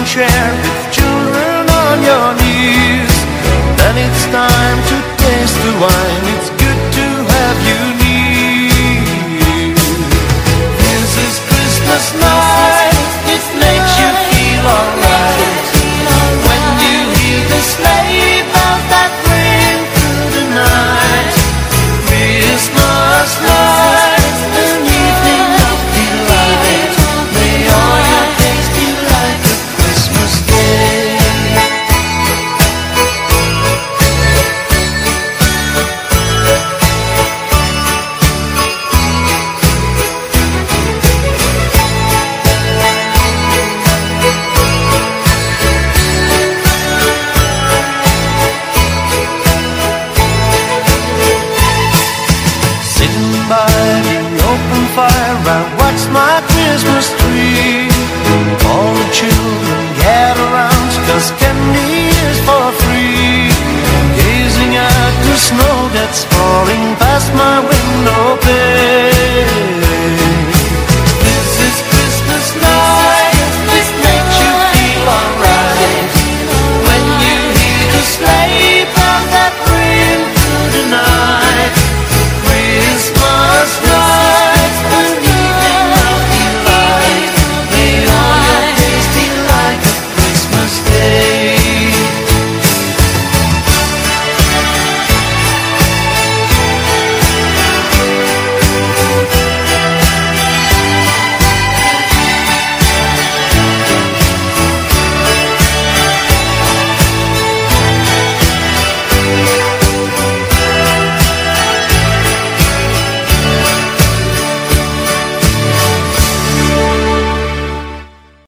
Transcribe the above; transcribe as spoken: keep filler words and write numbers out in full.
share with children on your knees. Then it's time to taste the wine. It's good to have you near. This is Christmas night. It makes you feel alright when you hear the sleigh bells that ring through the night. Christmas night, an evening of delight. May all your days be like a Christmas day. I watch my Christmas tree. All the children gather round, 'cause candy is for free. Gazing at the snow that's falling past my window pane.